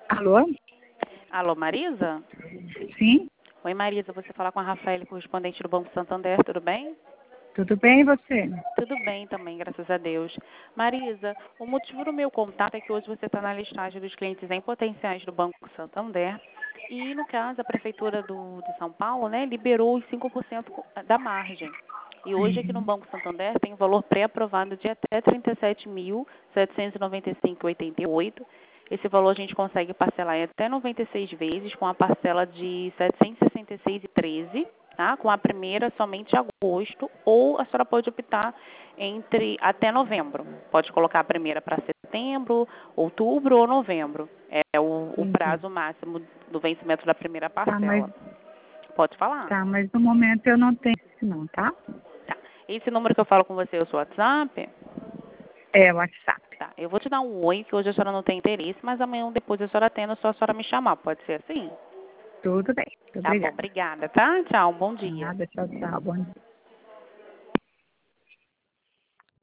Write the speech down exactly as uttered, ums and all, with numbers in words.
Alô? Alô, Marisa? Sim? Oi, Marisa, você fala com a Rafaela, correspondente do Banco Santander, tudo bem? Tudo bem e você? Tudo bem também, graças a Deus. Marisa, o motivo do meu contato é que hoje você está na listagem dos clientes em potenciais do Banco Santander e, no caso, a Prefeitura do, de São Paulo, né, liberou os cinco por cento da margem. E hoje aqui no Uhum. Banco Santander tem um valor pré-aprovado de até trinta e sete mil, setecentos e noventa e cinco vírgula oitenta e oito. Esse valor a gente consegue parcelar em até noventa e seis vezes, com a parcela de setecentos e sessenta e seis vírgula treze, tá? Com a primeira somente em agosto, ou a senhora pode optar entre até novembro. Pode colocar a primeira para setembro, outubro ou novembro. É o, o Entendi. prazo máximo do vencimento da primeira Tá, mas, parcela. Pode falar. tá, mas no momento eu não tenho isso não, tá? Tá. Esse número que eu falo com você é o seu WhatsApp? É o WhatsApp. Tá. Eu vou te dar um oi, que hoje a senhora não tem interesse, mas amanhã ou depois a senhora tendo, é só a senhora me chamar. Pode ser assim? Tudo bem. Muito Tá bom, obrigada. obrigada, tá? Tchau, bom dia. Nada, tchau, tchau. Bom dia.